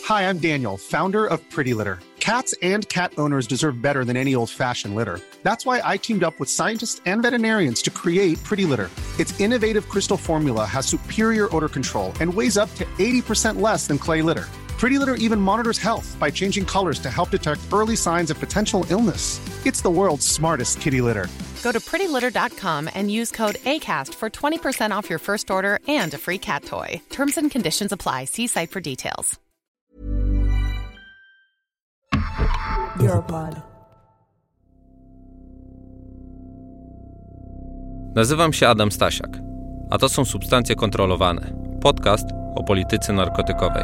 Hi, I'm Daniel, founder of Pretty Litter. Cats and cat owners deserve better than any old-fashioned litter. That's why I teamed up with scientists and veterinarians to create Pretty Litter. Its innovative crystal formula has superior odor control and weighs up to 80% less than clay litter. Pretty Litter even monitors health by changing colors to help detect early signs of potential illness. It's the world's smartest kitty litter. Go to prettylitter.com and use code ACAST for 20% off your first order and a free cat toy. Terms and conditions apply. See site for details. Europod. Nazywam się Adam Stasiak, a to są Substancje Kontrolowane, podcast o polityce narkotykowej.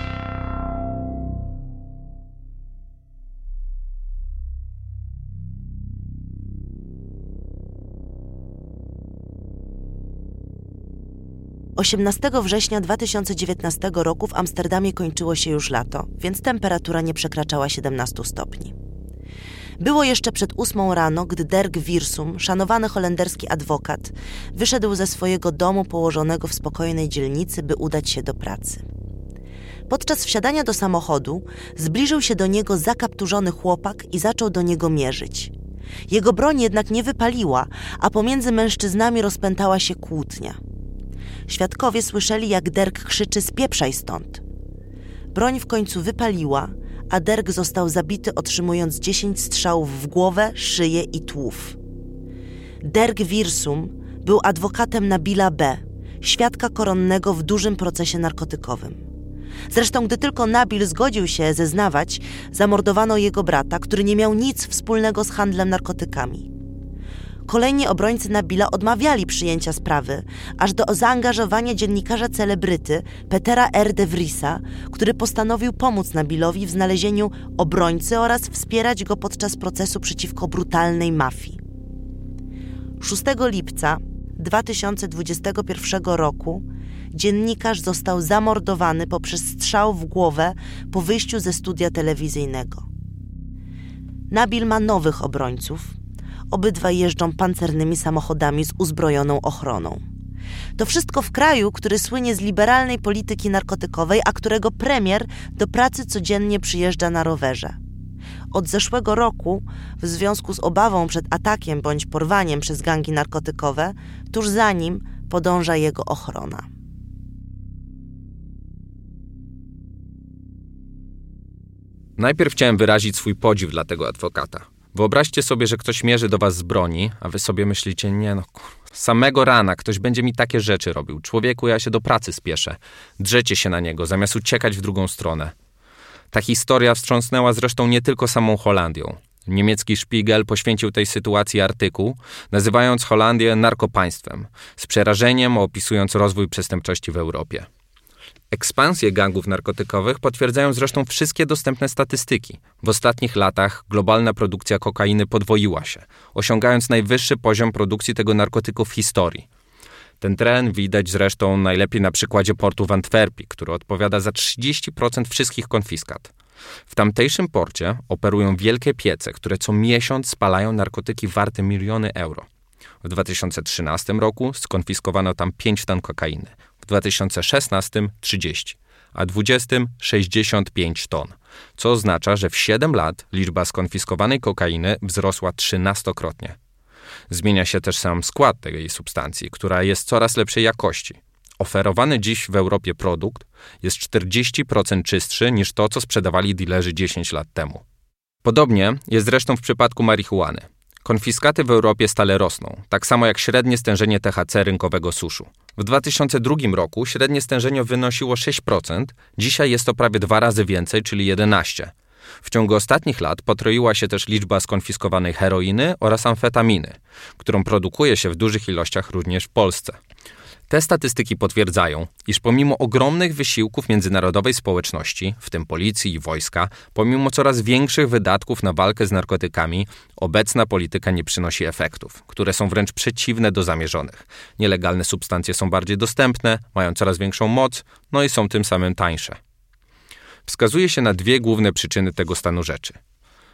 Osiemnastego września 2019 roku w Amsterdamie kończyło się już lato, więc temperatura nie przekraczała 17 stopni. Było jeszcze przed 8 rano, gdy Dirk Wiersum, szanowany holenderski adwokat, wyszedł ze swojego domu położonego w spokojnej dzielnicy, by udać się do pracy. Podczas wsiadania do samochodu zbliżył się do niego zakapturzony chłopak i zaczął do niego mierzyć. Jego broń jednak nie wypaliła, a pomiędzy mężczyznami rozpętała się kłótnia. Świadkowie słyszeli, jak Dirk krzyczy: „Spieprzaj stąd”. Broń w końcu wypaliła, a Dirk został zabity, otrzymując 10 strzałów w głowę, szyję i tułów. Dirk Wiersum był adwokatem Nabila B., świadka koronnego w dużym procesie narkotykowym. Zresztą, gdy tylko Nabil zgodził się zeznawać, zamordowano jego brata, który nie miał nic wspólnego z handlem narkotykami. Kolejni obrońcy Nabila odmawiali przyjęcia sprawy, aż do zaangażowania dziennikarza celebryty Petera R. de Vriesa, który postanowił pomóc Nabilowi w znalezieniu obrońcy oraz wspierać go podczas procesu przeciwko brutalnej mafii. 6 lipca 2021 roku dziennikarz został zamordowany poprzez strzał w głowę po wyjściu ze studia telewizyjnego. Nabil ma nowych obrońców. Obydwaj jeżdżą pancernymi samochodami z uzbrojoną ochroną. To wszystko w kraju, który słynie z liberalnej polityki narkotykowej, a którego premier do pracy codziennie przyjeżdża na rowerze. Od zeszłego roku, w związku z obawą przed atakiem bądź porwaniem przez gangi narkotykowe, tuż za nim podąża jego ochrona. Najpierw chciałem wyrazić swój podziw dla tego adwokata. Wyobraźcie sobie, że ktoś mierzy do was z broni, a wy sobie myślicie: nie no, samego rana ktoś będzie mi takie rzeczy robił. Człowieku, ja się do pracy spieszę. Drzecie się na niego, zamiast uciekać w drugą stronę. Ta historia wstrząsnęła zresztą nie tylko samą Holandią. Niemiecki Spiegel poświęcił tej sytuacji artykuł, nazywając Holandię narkopaństwem, z przerażeniem opisując rozwój przestępczości w Europie. Ekspansję gangów narkotykowych potwierdzają zresztą wszystkie dostępne statystyki. W ostatnich latach globalna produkcja kokainy podwoiła się, osiągając najwyższy poziom produkcji tego narkotyku w historii. Ten trend widać zresztą najlepiej na przykładzie portu w Antwerpii, który odpowiada za 30% wszystkich konfiskat. W tamtejszym porcie operują wielkie piece, które co miesiąc spalają narkotyki warte miliony euro. W 2013 roku skonfiskowano tam 5 ton kokainy. W 2016 30, a w 2020 65 ton, co oznacza, że w 7 lat liczba skonfiskowanej kokainy wzrosła 13-krotnie. Zmienia się też sam skład tej substancji, która jest coraz lepszej jakości. Oferowany dziś w Europie produkt jest 40% czystszy niż to, co sprzedawali dilerzy 10 lat temu. Podobnie jest zresztą w przypadku marihuany. Konfiskaty w Europie stale rosną, tak samo jak średnie stężenie THC rynkowego suszu. W 2002 roku średnie stężenie wynosiło 6%, dzisiaj jest to prawie 2 razy więcej, czyli 11%. W ciągu ostatnich lat potroiła się też liczba skonfiskowanej heroiny oraz amfetaminy, którą produkuje się w dużych ilościach również w Polsce. Te statystyki potwierdzają, iż pomimo ogromnych wysiłków międzynarodowej społeczności, w tym policji i wojska, pomimo coraz większych wydatków na walkę z narkotykami, obecna polityka nie przynosi efektów, które są wręcz przeciwne do zamierzonych. Nielegalne substancje są bardziej dostępne, mają coraz większą moc, no i są tym samym tańsze. Wskazuje się na 2 główne przyczyny tego stanu rzeczy.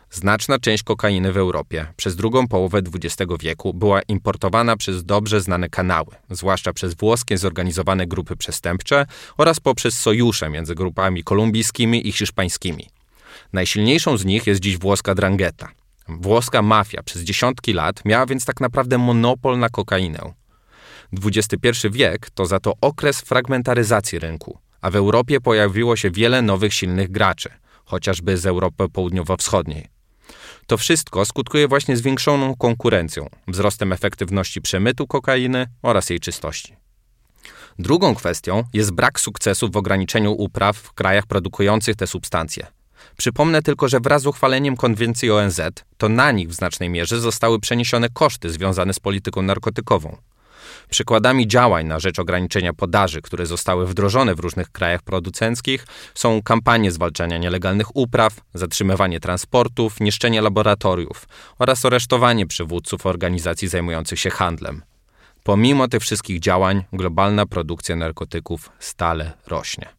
Znaczna część kokainy w Europie przez drugą połowę XX wieku była importowana przez dobrze znane kanały, zwłaszcza przez włoskie zorganizowane grupy przestępcze oraz poprzez sojusze między grupami kolumbijskimi i hiszpańskimi. Najsilniejszą z nich jest dziś włoska 'ndrangheta. Włoska mafia przez dziesiątki lat miała więc tak naprawdę monopol na kokainę. XXI wiek to za to okres fragmentaryzacji rynku, a w Europie pojawiło się wiele nowych silnych graczy, chociażby z Europy Południowo-Wschodniej. To wszystko skutkuje właśnie zwiększoną konkurencją, wzrostem efektywności przemytu kokainy oraz jej czystości. Drugą kwestią jest brak sukcesu w ograniczeniu upraw w krajach produkujących te substancje. Przypomnę tylko, że wraz z uchwaleniem konwencji ONZ to na nich w znacznej mierze zostały przeniesione koszty związane z polityką narkotykową. Przykładami działań na rzecz ograniczenia podaży, które zostały wdrożone w różnych krajach producenckich, są kampanie zwalczania nielegalnych upraw, zatrzymywanie transportów, niszczenie laboratoriów oraz aresztowanie przywódców organizacji zajmujących się handlem. Pomimo tych wszystkich działań, globalna produkcja narkotyków stale rośnie.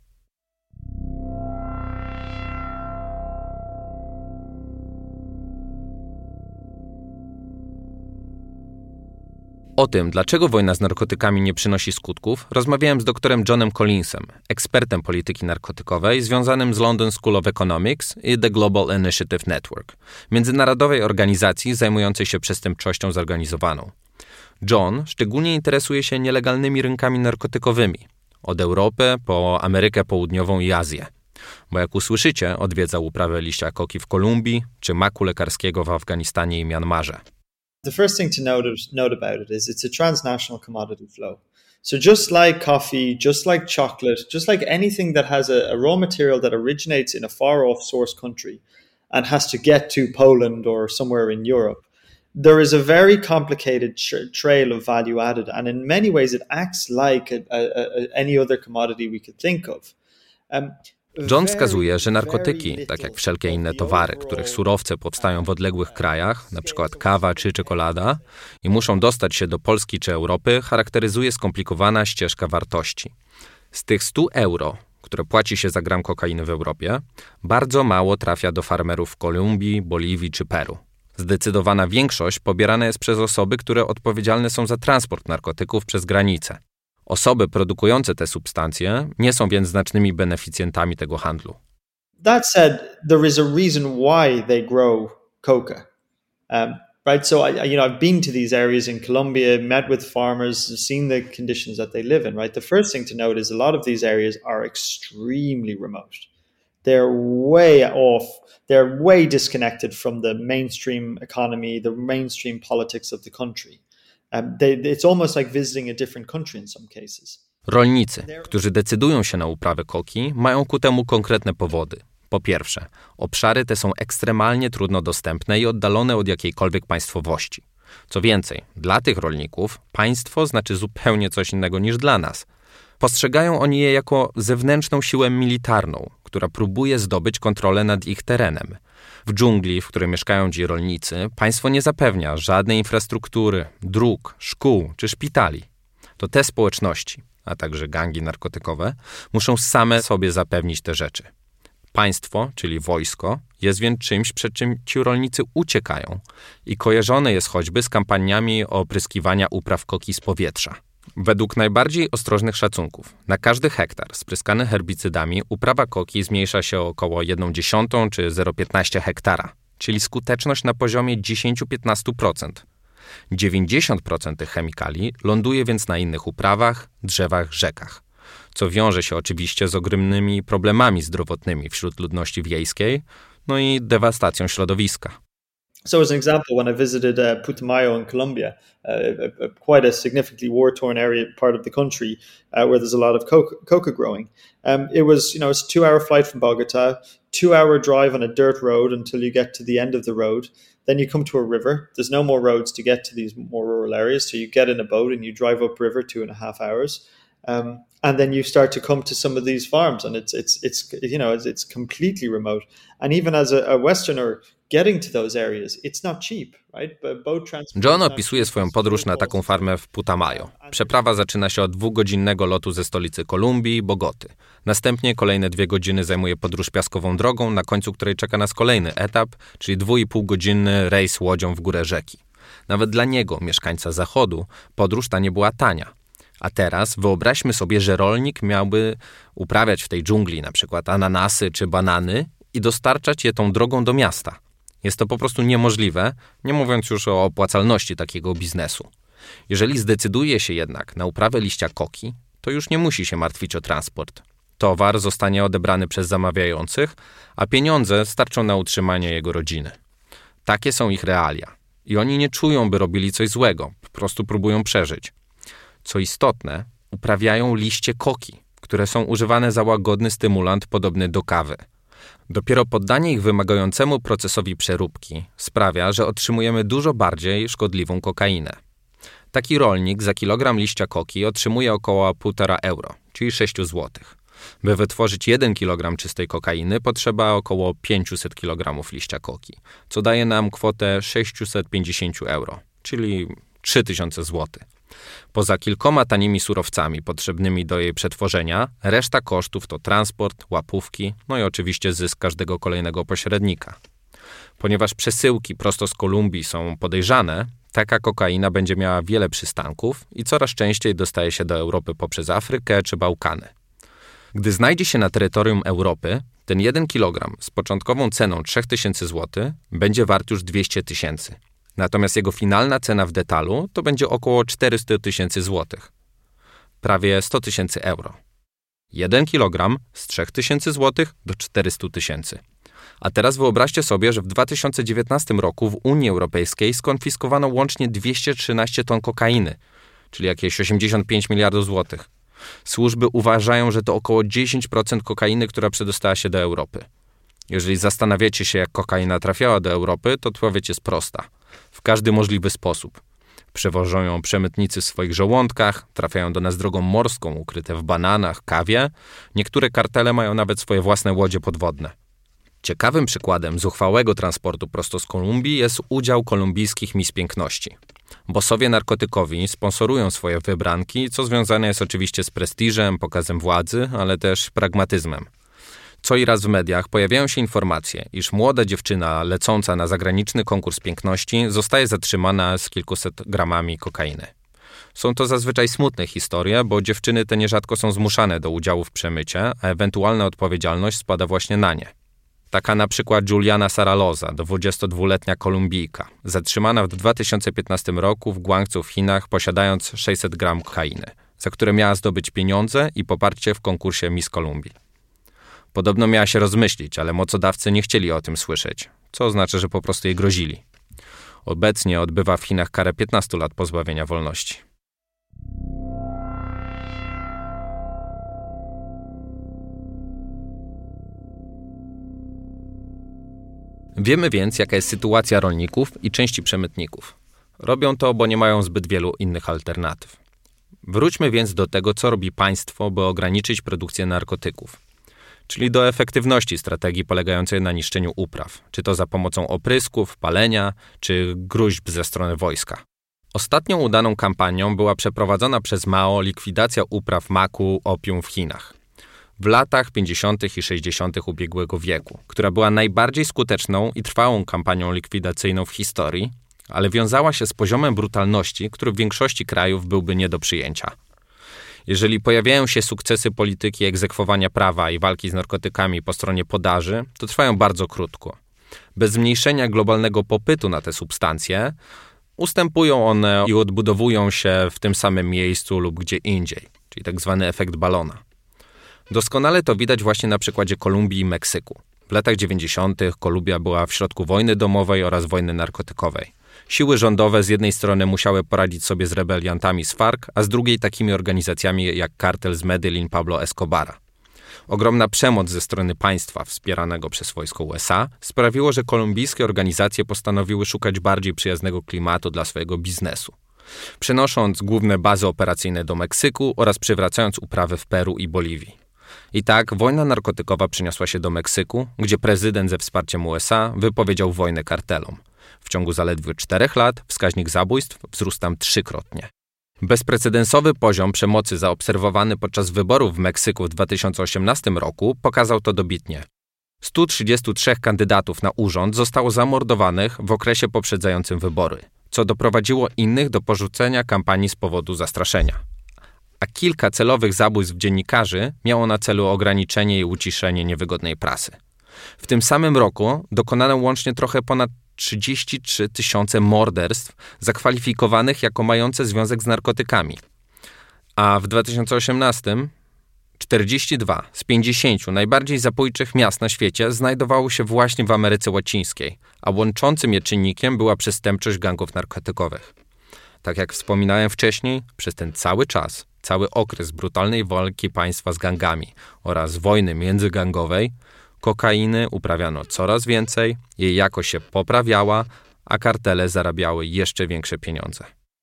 O tym, dlaczego wojna z narkotykami nie przynosi skutków, rozmawiałem z doktorem Johnem Collinsem, ekspertem polityki narkotykowej związanym z London School of Economics i The Global Initiative Network, międzynarodowej organizacji zajmującej się przestępczością zorganizowaną. John szczególnie interesuje się nielegalnymi rynkami narkotykowymi, od Europy po Amerykę Południową i Azję. Bo jak usłyszycie, odwiedzał uprawę liścia koki w Kolumbii czy maku lekarskiego w Afganistanie i Myanmarze. The first thing to note about it is it's a transnational commodity flow. So just like coffee, just like chocolate, just like anything that has a raw material that originates in a far-off source country and has to get to Poland or somewhere in Europe, there is a very complicated trail of value added, and in many ways it acts like any other commodity we could think of. John wskazuje, że narkotyki, tak jak wszelkie inne towary, których surowce powstają w odległych krajach, np. kawa czy czekolada, i muszą dostać się do Polski czy Europy, charakteryzuje skomplikowana ścieżka wartości. Z tych 100 euro, które płaci się za gram kokainy w Europie, bardzo mało trafia do farmerów w Kolumbii, Boliwii czy Peru. Zdecydowana większość pobierana jest przez osoby, które odpowiedzialne są za transport narkotyków przez granicę. Osoby produkujące te substancje nie są więc znacznymi beneficjentami tego handlu. That said, there is a reason why they grow coca. Right? So I've been to these areas in Colombia, met with farmers, seen the conditions that they live in, right? The first thing to note is a lot of these areas are extremely remote. They're way off. They're way disconnected from the mainstream economy, the mainstream politics of the country. It's almost like visiting a different country in some cases. Rolnicy, którzy decydują się na uprawę koki, mają ku temu konkretne powody. Po pierwsze, obszary te są ekstremalnie trudno dostępne i oddalone od jakiejkolwiek państwowości. Co więcej, dla tych rolników państwo znaczy zupełnie coś innego niż dla nas. Postrzegają oni je jako zewnętrzną siłę militarną, która próbuje zdobyć kontrolę nad ich terenem. W dżungli, w której mieszkają ci rolnicy, państwo nie zapewnia żadnej infrastruktury, dróg, szkół czy szpitali. To te społeczności, a także gangi narkotykowe, muszą same sobie zapewnić te rzeczy. Państwo, czyli wojsko, jest więc czymś, przed czym ci rolnicy uciekają i kojarzone jest choćby z kampaniami opryskiwania upraw koki z powietrza. Według najbardziej ostrożnych szacunków, na każdy hektar spryskany herbicydami uprawa koki zmniejsza się o około 1/10 czy 0,15 hektara, czyli skuteczność na poziomie 10-15%. 90% tych chemikali ląduje więc na innych uprawach, drzewach, rzekach, co wiąże się oczywiście z ogromnymi problemami zdrowotnymi wśród ludności wiejskiej, no i dewastacją środowiska. So as an example, when I visited Putumayo in Colombia, quite a significantly war-torn area, part of the country, where there's a lot of coca growing, it was, it's a 2-hour flight from Bogota, 2-hour drive on a dirt road until you get to the end of the road. Then you come to a river. There's no more roads to get to these more rural areas, so you get in a boat and you drive upriver 2.5 hours. And then you start to come to some of these farms, and it's completely remote. And even as a Westerner getting to those areas, it's not cheap, right? But boat transport. John opisuje swoją podróż na taką farmę w Putumayo. Przeprawa zaczyna się od 2-godzinnego lotu ze stolicy Kolumbii, Bogoty. Następnie kolejne 2 godziny zajmuje podróż piaskową drogą, na końcu której czeka nas kolejny etap, czyli 2,5-godzinny rejs łodzią w górę rzeki. Nawet dla niego, mieszkańca Zachodu, podróż ta nie była tania. A teraz wyobraźmy sobie, że rolnik miałby uprawiać w tej dżungli na przykład ananasy czy banany i dostarczać je tą drogą do miasta. Jest to po prostu niemożliwe, nie mówiąc już o opłacalności takiego biznesu. Jeżeli zdecyduje się jednak na uprawę liścia koki, to już nie musi się martwić o transport. Towar zostanie odebrany przez zamawiających, a pieniądze starczą na utrzymanie jego rodziny. Takie są ich realia. I oni nie czują, by robili coś złego, po prostu próbują przeżyć. Co istotne, uprawiają liście koki, które są używane za łagodny stymulant podobny do kawy. Dopiero poddanie ich wymagającemu procesowi przeróbki sprawia, że otrzymujemy dużo bardziej szkodliwą kokainę. Taki rolnik za kilogram liścia koki otrzymuje około 1,5 euro, czyli 6 zł. By wytworzyć 1 kg czystej kokainy potrzeba około 500 kg liścia koki, co daje nam kwotę 650 euro, czyli 3000 zł. Poza kilkoma tanimi surowcami potrzebnymi do jej przetworzenia, reszta kosztów to transport, łapówki, no i oczywiście zysk każdego kolejnego pośrednika. Ponieważ przesyłki prosto z Kolumbii są podejrzane, taka kokaina będzie miała wiele przystanków i coraz częściej dostaje się do Europy poprzez Afrykę czy Bałkany. Gdy znajdzie się na terytorium Europy, ten 1 kg z początkową ceną 3000 zł będzie wart już 200 000. Natomiast jego finalna cena w detalu to będzie około 400 000 złotych. Prawie 100 000 euro. 1 kg z 3000 zł do 400 000. A teraz wyobraźcie sobie, że w 2019 roku w Unii Europejskiej skonfiskowano łącznie 213 ton kokainy, czyli jakieś 85 miliardów złotych. Służby uważają, że to około 10% kokainy, która przedostała się do Europy. Jeżeli zastanawiacie się, jak kokaina trafiała do Europy, to odpowiedź jest prosta. W każdy możliwy sposób. Przewożą ją przemytnicy w swoich żołądkach, trafiają do nas drogą morską, ukryte w bananach, kawie. Niektóre kartele mają nawet swoje własne łodzie podwodne. Ciekawym przykładem zuchwałego transportu prosto z Kolumbii jest udział kolumbijskich Miss Piękności. Bossowie narkotykowi sponsorują swoje wybranki, co związane jest oczywiście z prestiżem, pokazem władzy, ale też pragmatyzmem. Co i raz w mediach pojawiają się informacje, iż młoda dziewczyna lecąca na zagraniczny konkurs piękności zostaje zatrzymana z kilkuset gramami kokainy. Są to zazwyczaj smutne historie, bo dziewczyny te nierzadko są zmuszane do udziału w przemycie, a ewentualna odpowiedzialność spada właśnie na nie. Taka na przykład Juliana Saraloza, 22-letnia Kolumbijka, zatrzymana w 2015 roku w Guangzhou w Chinach, posiadając 600 gram kokainy, za które miała zdobyć pieniądze i poparcie w konkursie Miss Kolumbii. Podobno miała się rozmyślić, ale mocodawcy nie chcieli o tym słyszeć, co oznacza, że po prostu jej grozili. Obecnie odbywa w Chinach karę 15 lat pozbawienia wolności. Wiemy więc, jaka jest sytuacja rolników i części przemytników. Robią to, bo nie mają zbyt wielu innych alternatyw. Wróćmy więc do tego, co robi państwo, by ograniczyć produkcję narkotyków. Czyli do efektywności strategii polegającej na niszczeniu upraw, czy to za pomocą oprysków, palenia, czy gróźb ze strony wojska. Ostatnią udaną kampanią była przeprowadzona przez Mao likwidacja upraw maku, opium w Chinach. W latach 50. i 60. ubiegłego wieku, która była najbardziej skuteczną i trwałą kampanią likwidacyjną w historii, ale wiązała się z poziomem brutalności, który w większości krajów byłby nie do przyjęcia. Jeżeli pojawiają się sukcesy polityki egzekwowania prawa i walki z narkotykami po stronie podaży, to trwają bardzo krótko. Bez zmniejszenia globalnego popytu na te substancje, ustępują one i odbudowują się w tym samym miejscu lub gdzie indziej, czyli tak zwany efekt balona. Doskonale to widać właśnie na przykładzie Kolumbii i Meksyku. W latach 90. Kolumbia była w środku wojny domowej oraz wojny narkotykowej. Siły rządowe z jednej strony musiały poradzić sobie z rebeliantami z FARC, a z drugiej takimi organizacjami jak kartel z Medellin Pablo Escobara. Ogromna przemoc ze strony państwa wspieranego przez wojsko USA sprawiło, że kolumbijskie organizacje postanowiły szukać bardziej przyjaznego klimatu dla swojego biznesu, przenosząc główne bazy operacyjne do Meksyku oraz przywracając uprawy w Peru i Boliwii. I tak wojna narkotykowa przyniosła się do Meksyku, gdzie prezydent ze wsparciem USA wypowiedział wojnę kartelom. W ciągu zaledwie 4 lat wskaźnik zabójstw wzrósł tam 3-krotnie. Bezprecedensowy poziom przemocy zaobserwowany podczas wyborów w Meksyku w 2018 roku pokazał to dobitnie. 133 kandydatów na urząd zostało zamordowanych w okresie poprzedzającym wybory, co doprowadziło innych do porzucenia kampanii z powodu zastraszenia. A kilka celowych zabójstw dziennikarzy miało na celu ograniczenie i uciszenie niewygodnej prasy. W tym samym roku dokonano łącznie trochę ponad 33 000 morderstw zakwalifikowanych jako mające związek z narkotykami. A w 2018 42 z 50 najbardziej zabójczych miast na świecie znajdowało się właśnie w Ameryce Łacińskiej, a łączącym je czynnikiem była przestępczość gangów narkotykowych. Tak jak wspominałem wcześniej, przez ten cały czas, cały okres brutalnej walki państwa z gangami oraz wojny międzygangowej, kokainy uprawiano coraz więcej, jej jakość się poprawiała, a kartele zarabiały jeszcze większe pieniądze.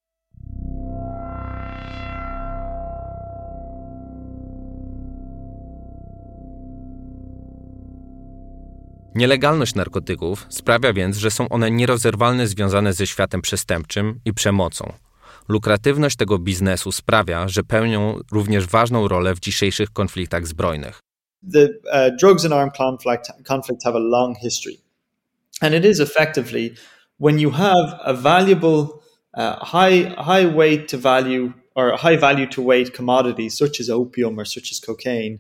Nielegalność narkotyków sprawia więc, że są one nierozerwalnie związane ze światem przestępczym i przemocą. Lukratywność tego biznesu sprawia, że pełnią również ważną rolę w dzisiejszych konfliktach zbrojnych. The drugs and armed conflict have a long history. And it is effectively when you have a valuable, high weight to value or high value to weight commodity such as opium or such as cocaine,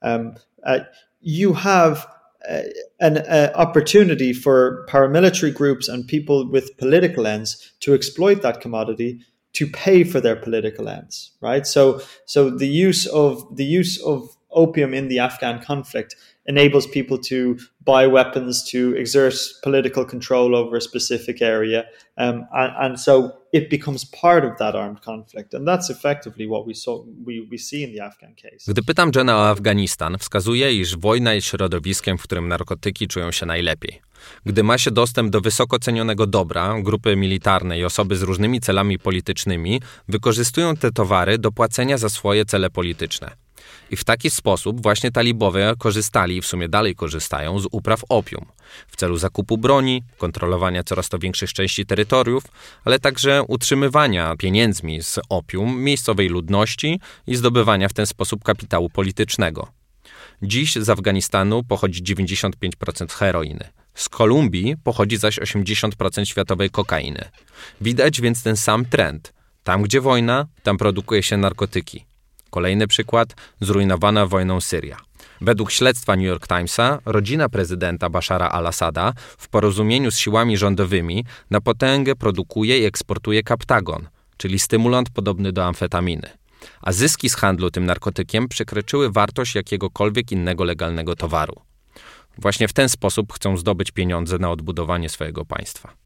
you have an opportunity for paramilitary groups and people with political ends to exploit that commodity to pay for their political ends, right? So the use of opium in the Afghan conflict enables people to buy weapons, to exert political control over a specific area, and so it becomes part of that armed conflict, and that's effectively what we see in the Afghan case. Gdy pytam Jenna o Afganistan, wskazuje, iż wojna jest środowiskiem, w którym narkotyki czują się najlepiej. Gdy ma się dostęp do wysoko cenionego dobra, grupy militarne i osoby z różnymi celami politycznymi wykorzystują te towary do płacenia za swoje cele polityczne. I w taki sposób właśnie talibowie korzystali i w sumie dalej korzystają z upraw opium w celu zakupu broni, kontrolowania coraz to większych części terytoriów, ale także utrzymywania pieniędzmi z opium miejscowej ludności i zdobywania w ten sposób kapitału politycznego. Dziś z Afganistanu pochodzi 95% heroiny. Z Kolumbii pochodzi zaś 80% światowej kokainy. Widać więc ten sam trend. Tam, gdzie wojna, tam produkuje się narkotyki. Kolejny przykład, zrujnowana wojną Syria. Według śledztwa New York Timesa, rodzina prezydenta Bashara al-Assada w porozumieniu z siłami rządowymi na potęgę produkuje i eksportuje kaptagon, czyli stymulant podobny do amfetaminy. A zyski z handlu tym narkotykiem przekroczyły wartość jakiegokolwiek innego legalnego towaru. Właśnie w ten sposób chcą zdobyć pieniądze na odbudowanie swojego państwa.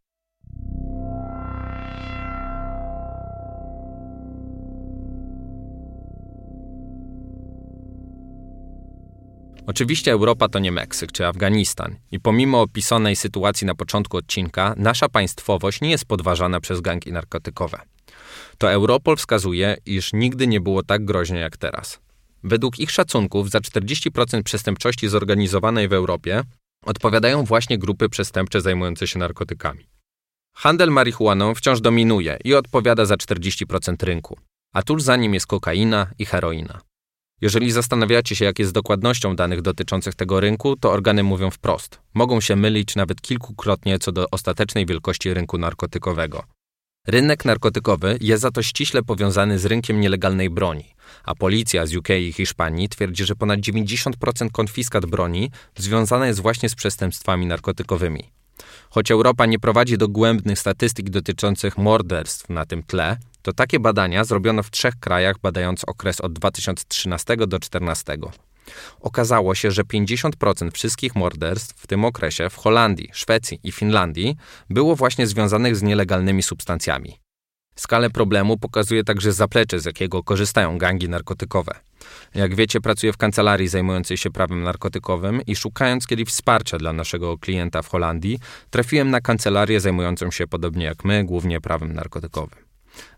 Oczywiście Europa to nie Meksyk czy Afganistan i pomimo opisanej sytuacji na początku odcinka, nasza państwowość nie jest podważana przez gangi narkotykowe. To Europol wskazuje, iż nigdy nie było tak groźnie jak teraz. Według ich szacunków za 40% przestępczości zorganizowanej w Europie odpowiadają właśnie grupy przestępcze zajmujące się narkotykami. Handel marihuaną wciąż dominuje i odpowiada za 40% rynku, a tuż za nim jest kokaina i heroina. Jeżeli zastanawiacie się, jak jest z dokładnością danych dotyczących tego rynku, to organy mówią wprost. Mogą się mylić nawet kilkukrotnie co do ostatecznej wielkości rynku narkotykowego. Rynek narkotykowy jest za to ściśle powiązany z rynkiem nielegalnej broni, a policja z UK i Hiszpanii twierdzi, że ponad 90% konfiskat broni związane jest właśnie z przestępstwami narkotykowymi. Choć Europa nie prowadzi dogłębnych statystyk dotyczących morderstw na tym tle, to takie badania zrobiono w 3 krajach, badając okres od 2013 do 2014. Okazało się, że 50% wszystkich morderstw w tym okresie w Holandii, Szwecji i Finlandii było właśnie związanych z nielegalnymi substancjami. Skalę problemu pokazuje także zaplecze, z jakiego korzystają gangi narkotykowe. Jak wiecie, pracuję w kancelarii zajmującej się prawem narkotykowym i szukając kiedyś wsparcia dla naszego klienta w Holandii, trafiłem na kancelarię zajmującą się, podobnie jak my, głównie prawem narkotykowym.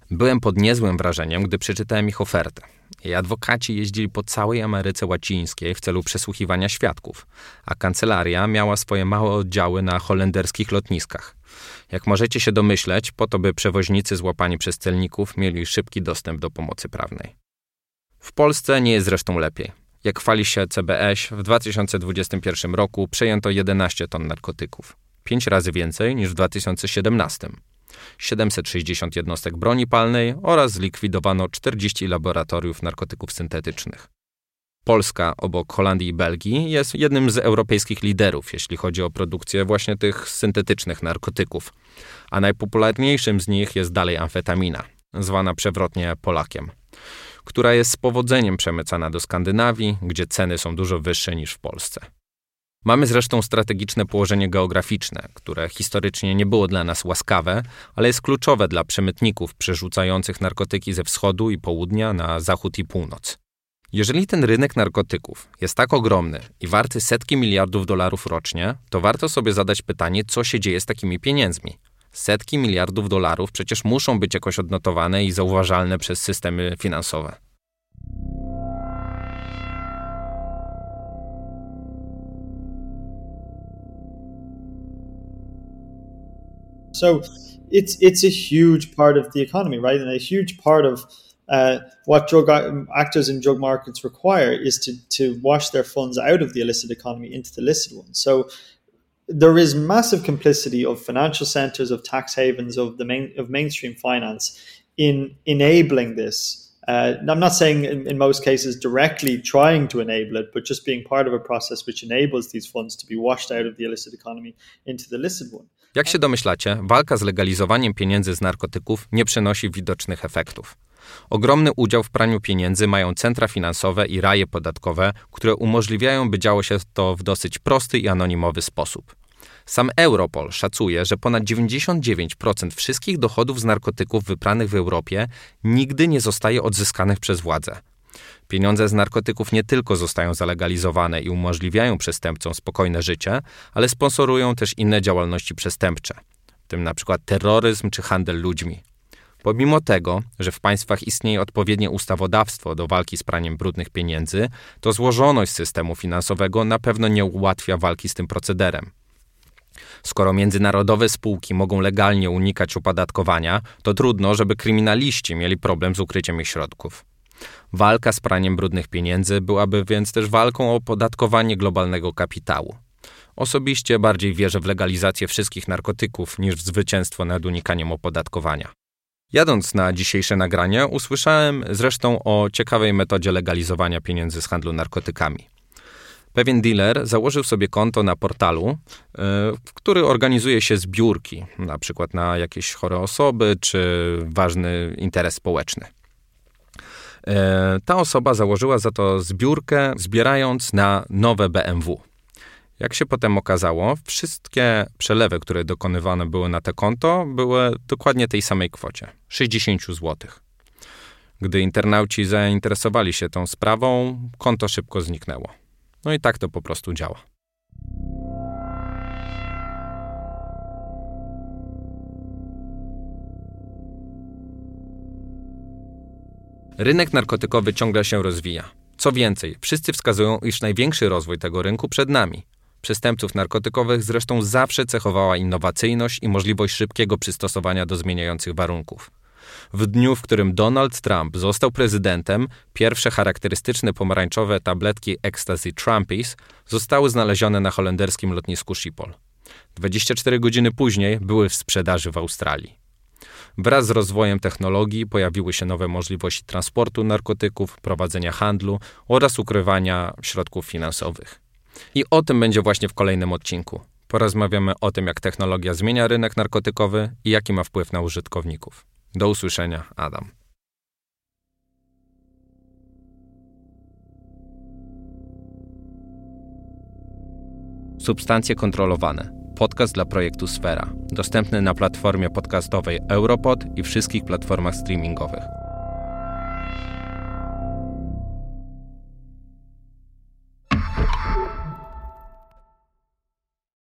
Byłem pod niezłym wrażeniem, gdy przeczytałem ich ofertę. Jej adwokaci jeździli po całej Ameryce Łacińskiej w celu przesłuchiwania świadków, a kancelaria miała swoje małe oddziały na holenderskich lotniskach. Jak możecie się domyśleć, po to by przewoźnicy złapani przez celników mieli szybki dostęp do pomocy prawnej. W Polsce nie jest zresztą lepiej. Jak chwali się CBŚ, w 2021 roku przejęto 11 ton narkotyków. 5 razy więcej niż w 2017. 760 jednostek broni palnej oraz zlikwidowano 40 laboratoriów narkotyków syntetycznych. Polska, obok Holandii i Belgii, jest jednym z europejskich liderów, jeśli chodzi o produkcję właśnie tych syntetycznych narkotyków, a najpopularniejszym z nich jest dalej amfetamina, zwana przewrotnie Polakiem, która jest z powodzeniem przemycana do Skandynawii, gdzie ceny są dużo wyższe niż w Polsce. Mamy zresztą strategiczne położenie geograficzne, które historycznie nie było dla nas łaskawe, ale jest kluczowe dla przemytników przerzucających narkotyki ze wschodu i południa na zachód i północ. Jeżeli ten rynek narkotyków jest tak ogromny i warty setki miliardów dolarów rocznie, to warto sobie zadać pytanie, co się dzieje z takimi pieniędzmi. Setki miliardów dolarów przecież muszą być jakoś odnotowane i zauważalne przez systemy finansowe. So it's a huge part of the economy, right? And a huge part of what drug actors in drug markets require is to wash their funds out of the illicit economy into the licit one. So there is massive complicity of financial centers, of tax havens, of mainstream finance in enabling this. I'm not saying in most cases directly trying to enable it, but just being part of a process which enables these funds to be washed out of the illicit economy into the licit one. Jak się domyślacie, walka z legalizowaniem pieniędzy z narkotyków nie przynosi widocznych efektów. Ogromny udział w praniu pieniędzy mają centra finansowe i raje podatkowe, które umożliwiają, by działo się to w dosyć prosty i anonimowy sposób. Sam Europol szacuje, że ponad 99% wszystkich dochodów z narkotyków wypranych w Europie nigdy nie zostaje odzyskanych przez władze. Pieniądze z narkotyków nie tylko zostają zalegalizowane i umożliwiają przestępcom spokojne życie, ale sponsorują też inne działalności przestępcze, w tym np. terroryzm czy handel ludźmi. Pomimo tego, że w państwach istnieje odpowiednie ustawodawstwo do walki z praniem brudnych pieniędzy, to złożoność systemu finansowego na pewno nie ułatwia walki z tym procederem. Skoro międzynarodowe spółki mogą legalnie unikać opodatkowania, to trudno, żeby kryminaliści mieli problem z ukryciem ich środków. Walka z praniem brudnych pieniędzy byłaby więc też walką o opodatkowanie globalnego kapitału. Osobiście bardziej wierzę w legalizację wszystkich narkotyków niż w zwycięstwo nad unikaniem opodatkowania. Jadąc na dzisiejsze nagranie, usłyszałem zresztą o ciekawej metodzie legalizowania pieniędzy z handlu narkotykami. Pewien dealer założył sobie konto na portalu, w który organizuje się zbiórki, na przykład na jakieś chore osoby czy ważny interes społeczny. Ta osoba założyła za to zbiórkę, zbierając na nowe BMW. Jak się potem okazało, wszystkie przelewy, które dokonywane były na to konto, były dokładnie tej samej kwocie, 60 zł. Gdy internauci zainteresowali się tą sprawą, konto szybko zniknęło. No i tak to po prostu działa. Rynek narkotykowy ciągle się rozwija. Co więcej, wszyscy wskazują, iż największy rozwój tego rynku przed nami. Przestępców narkotykowych zresztą zawsze cechowała innowacyjność i możliwość szybkiego przystosowania do zmieniających warunków. W dniu, w którym Donald Trump został prezydentem, pierwsze charakterystyczne pomarańczowe tabletki Ecstasy Trumpies zostały znalezione na holenderskim lotnisku Schiphol. 24 godziny później były w sprzedaży w Australii. Wraz z rozwojem technologii pojawiły się nowe możliwości transportu narkotyków, prowadzenia handlu oraz ukrywania środków finansowych. I o tym będzie właśnie w kolejnym odcinku. Porozmawiamy o tym, jak technologia zmienia rynek narkotykowy i jaki ma wpływ na użytkowników. Do usłyszenia, Adam. Substancje kontrolowane. Podcast dla projektu Sfera. Dostępny na platformie podcastowej Europod i wszystkich platformach streamingowych.